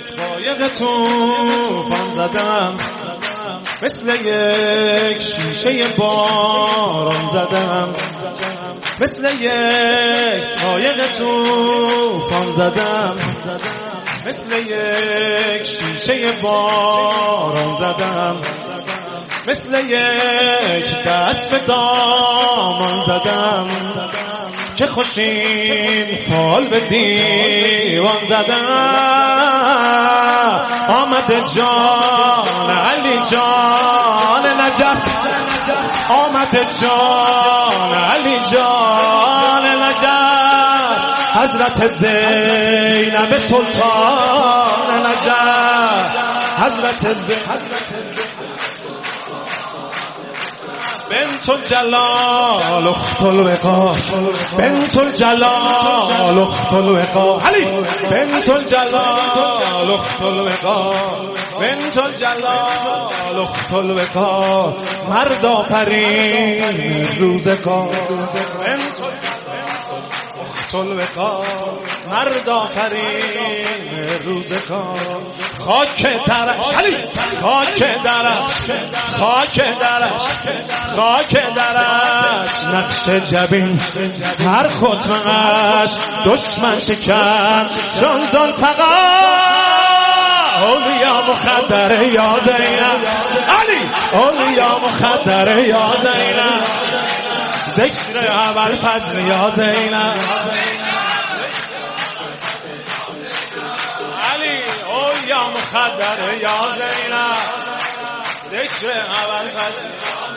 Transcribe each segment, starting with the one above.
قایق طوفان زدم، مثل یک شیشه باران زدم، مثل یک قایق طوفان زدم، مثل یک شیشه باران زدم، مثل یک دست به دامان زدم که خوشین فال به دیوان زدم. آمده جان علی جان نجف، آمده جان علی جان نجف، حضرت زینب سلطان نجف، حضرت زینب بنت الجلال اخت الوقار، بنت الجلال اخت الوقار، علی بنت الجلال اخت الوقار، بنت الجلال اخت الوقار، مرد آفرین روزگار، بنت اخت الوقار، مرد آفرین روزگار. خاک درش علی، خاک درش، خاک درش، خاک درش، نقش جبین هر ختمش دشمن شکن چون ذوالفقار. اولیا مخدره یا زینب علی، اولیا مخدره یا زینب، ذکر اول فضل یا زینب علی، اولیا مخدره یا زینب، ذکر اول فضل.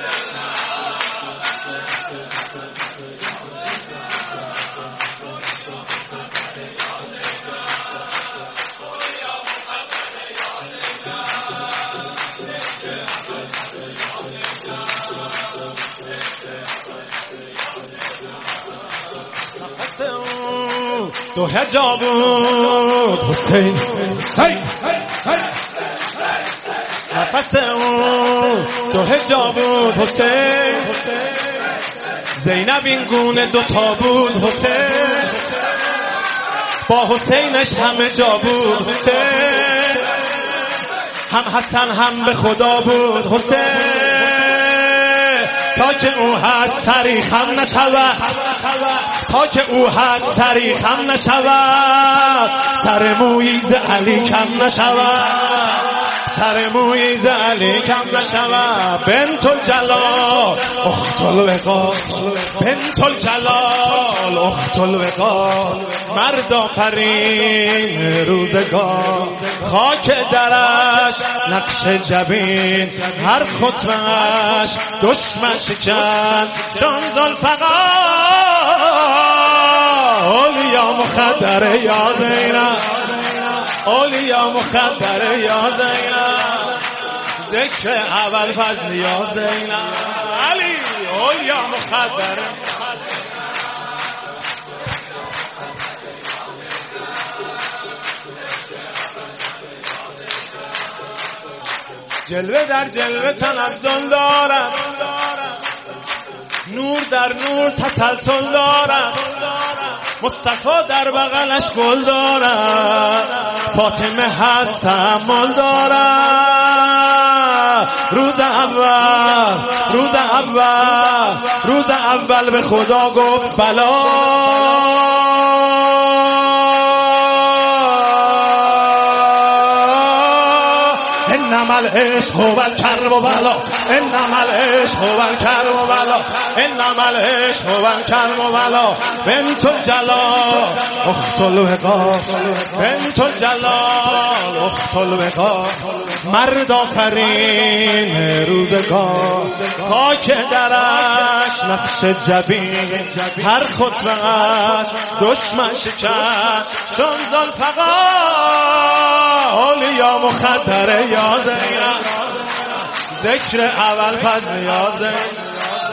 دو حجاب بود حسین، نفس اون دو حجاب بود حسین، زینب این گونه دوتا بود حسین، با حسینش همه جا بود حسین، هم حسن هم به خدا بود حسین، تا که او هست سری خم نشود، تا که او هست سری خم نشود، سر مویی ز علی کم نشود، سر مویی ز علی کم نشود. بنت الجلال اخت الوقار، بنت الجلال اخت الوقار، مرد آفرین روزگار. خاک درش نقش جبین هر خطبه‌اش دشمن شکن چون ذوالفقار. اولیا مخدره یا زینب، اولیا مخدره یا زینب، ذکر اول فضل یا زینب علی، اولیا مخدره. جلوه در جلوه تنزل دارد، نور در نور تسلسل دارد، مصطفی در بغلش گل دارد، فاطمه هست تأمل دارد. روز اول، روز اول، روز اول به خدا گفت بلا، انما العشق هو الکرب و بلا، انما العشق هو الکرب و بلا، انما العشق هو الکرب و بلا. بنت الجلال اخت الوقار، بنت الجلال اخت الوقار، مرد آفرین روزگار. خاک درش نقش جبین هر خطبه‌اش دشمن شکن چون ذوالفقار. اولیا مخدره یا زینب، ذکر اول فضل یا زینب.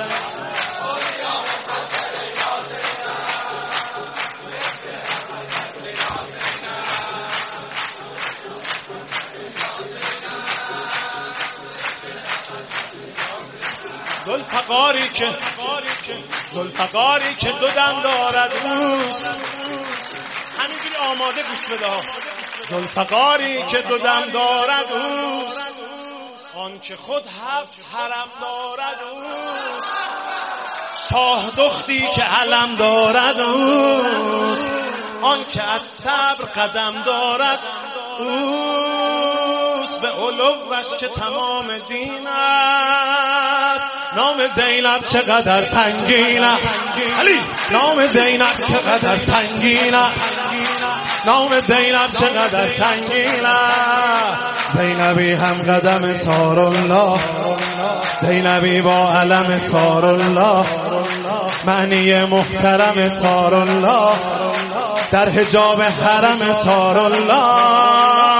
ذوالفقاری که دو دم دارد اوست. همینجوری آماده گوش بده ها. ذوالفقاری که دو دم دارد اوست، آن که خود 7 حرم دارد اوست. شاه دختی که علم دارد اوست، آن که از صبر قدم دارد اوست. به علوش که تمام دین است، نام زینب چقدر سنگین است. علی نام زینب چقدر سنگین است، نام زینب چقدر سنگین است. زینبی هم قدم سارالله، زینبی با علم سارالله، معنی محترم سارالله، در حجاب حرم سارالله.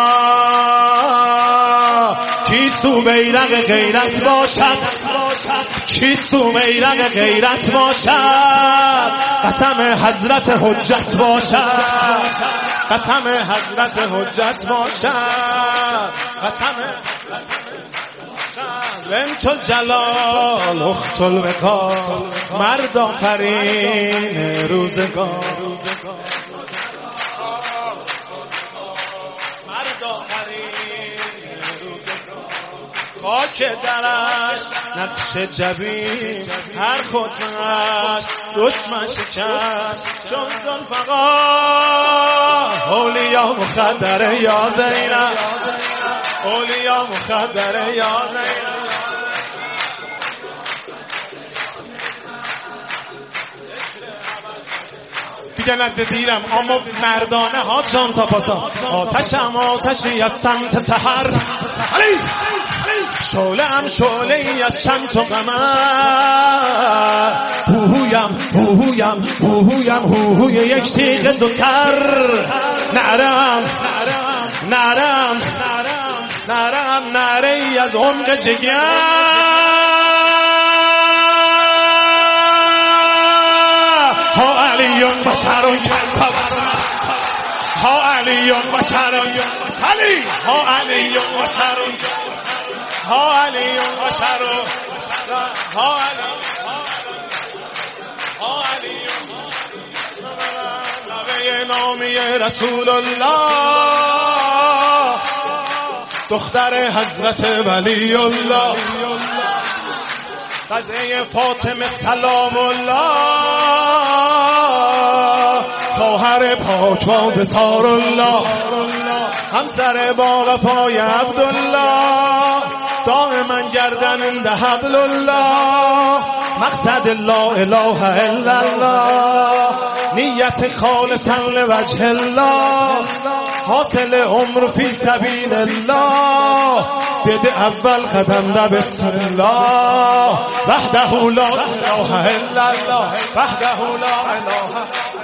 کی سو بیرق غیرت باشد، کی سو بیرق غیرت باشد، قسم حضرت حجت باشد، قسم حضرت حجت باشد، قسم بنت الجلال اخت الوقار، مرد آفرین روزگار، مرد آفرین روزگار. خاک درش نقش جبین، هر خطمش دشمن شکست چون ذوالفقار. اولیا مخدره یا زینب، اولیا مخدره یا زینب. دیگه ندیدم اما مردانه ها جان تا پاسا. آتشم آتشی از سمت سحر، علی شعله هم شعله ای از شمس و قمر. هوهویم هوهویم هوهویم هوهوی یک تیغ دو سر. نرم نرم نرم نره ای از عمق جگر. ها علیون بشرون کذاب، ها علیون بشرون علی، ها علیون بشرون، ها علیون بشرون، ها علیون نبی نامی رسول الله، دختر حضرت ولی الله، قضیه فاطمه سلام الله، خواهر پاکباز سارالله، همسر با وفای عبدالله، دائما گردن حبل الله، مقصد لا اله الا الله، نیت خالصا لوجه الله، حاصل عمر فی سبیل الله، بده اول قدم ده بسم الله، وحده لا اله الا الله، وحده لا اله